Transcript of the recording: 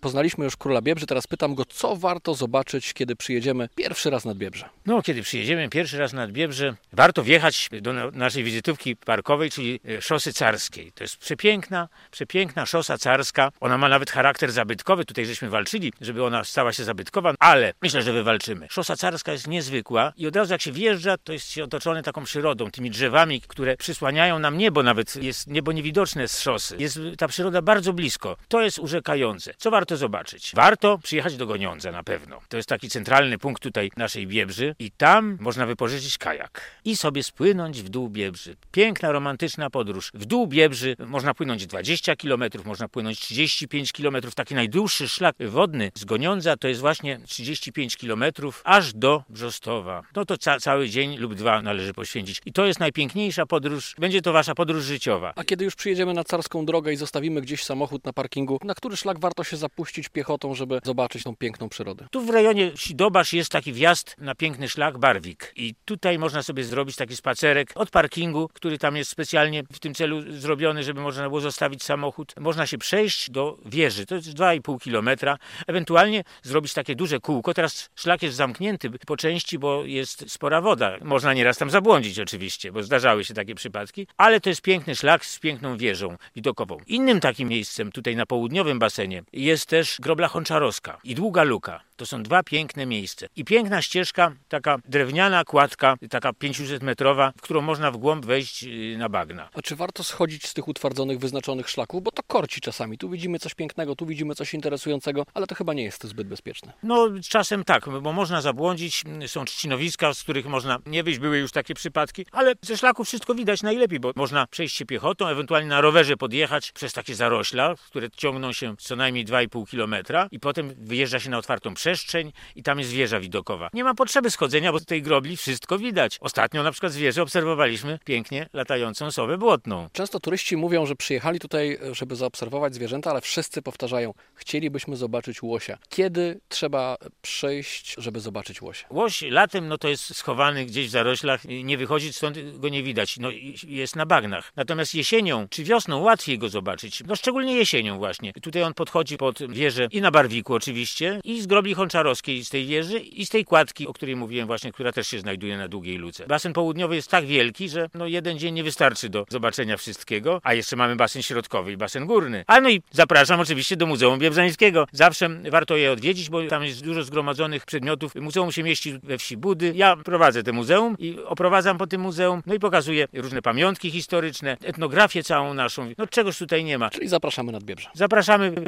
Poznaliśmy już Króla Biebrzy, teraz pytam go, co warto zobaczyć, kiedy przyjedziemy pierwszy raz nad Biebrze. No, kiedy przyjedziemy pierwszy raz nad Biebrze, warto wjechać do naszej wizytówki parkowej, czyli Szosy Carskiej. To jest przepiękna szosa carska. Ona ma nawet charakter zabytkowy. Tutaj żeśmy walczyli, żeby ona stała się zabytkowa, ale myślę, że wywalczymy. Szosa carska jest niezwykła i od razu jak się wjeżdża, to jest się otoczone taką przyrodą, tymi drzewami, które przysłaniają nam niebo, nawet jest niebo niewidoczne z szosy. Jest ta przyroda bardzo blisko. To jest urzekające. Co warto zobaczyć? Warto przyjechać do Goniądza na pewno. To jest taki centralny punkt tutaj naszej Biebrzy i tam można wypożyczyć kajak i sobie spłynąć w dół Biebrzy. Piękna, romantyczna podróż. W dół Biebrzy można płynąć 20 km, można płynąć 35 km. Taki najdłuższy szlak wodny z Goniądza to jest właśnie 35 km aż do Brzostowa. No to cały dzień lub dwa należy poświęcić. I to jest najpiękniejsza podróż. Będzie to wasza podróż życiowa. A kiedy już przyjedziemy na Carską Drogę i zostawimy gdzieś samochód na parkingu, na który szlak warto się zapuścić piechotą, żeby zobaczyć tą piękną przyrodę? Tu w rejonie Sidobasz jest taki wjazd na piękny szlak Barwik. I tutaj można sobie zrobić taki spacerek od parkingu, który tam jest specjalnie w tym celu zrobiony, żeby można było zostawić samochód. Można się przejść do wieży, to jest 2,5 km. Ewentualnie zrobić takie duże kółko. Teraz szlak jest zamknięty po części, bo jest spora woda. Można nieraz tam zabłądzić oczywiście, bo zdarzały się takie przypadki. Ale to jest piękny szlak z piękną wieżą widokową. Innym takim miejscem tutaj na południowym basenie jest też Grobla Honczarowska i Długa Luka. To są dwa piękne miejsca. I piękna ścieżka, taka drewniana kładka, taka 500-metrowa, w którą można w głąb wejść na bagna. A czy warto schodzić z tych utwardzonych, wyznaczonych szlaków? Bo to korci czasami. Tu widzimy coś pięknego, tu widzimy coś interesującego, ale to chyba nie jest zbyt bezpieczne. No czasem tak, bo można zabłądzić. Są trzcinowiska, z których można nie wyjść. Były już takie przypadki, ale ze szlaków wszystko widać najlepiej, bo można przejść się piechotą, ewentualnie na rowerze podjechać przez takie zarośla, które ciągną się co najmniej 2,5 km i potem wyjeżdża się na otwartą przestrzeń i tam jest wieża widokowa. Nie ma potrzeby schodzenia, bo z tej grobli wszystko widać. Ostatnio na przykład z wieży obserwowaliśmy pięknie latającą sowę błotną. Często turyści mówią, że przyjechali tutaj, żeby zaobserwować zwierzęta, ale wszyscy powtarzają, chcielibyśmy zobaczyć łosia. Kiedy trzeba przyjść, żeby zobaczyć łosia? Łoś latem to jest schowany gdzieś w zaroślach, nie wychodzi, stąd go nie widać. Jest na bagnach. Natomiast jesienią czy wiosną łatwiej go zobaczyć. Szczególnie jesienią właśnie. Tutaj on podchodzi pod wieżę i na Barwiku oczywiście, i z Grobli Honczarowskiej z tej wieży i z tej kładki, o której mówiłem właśnie, która też się znajduje na Długiej Luce. Basen południowy jest tak wielki, że jeden dzień nie wystarczy do zobaczenia wszystkiego, a jeszcze mamy basen środkowy i basen górny. I zapraszam oczywiście do Muzeum Biebrzańskiego. Zawsze warto je odwiedzić, bo tam jest dużo zgromadzonych przedmiotów. Muzeum się mieści we wsi Budy. Ja prowadzę te muzeum i oprowadzam po tym muzeum, i pokazuję różne pamiątki historyczne, etnografię całą naszą. Czegoż tutaj nie ma. Czyli zapraszamy nad Biebrze. Zapraszamy.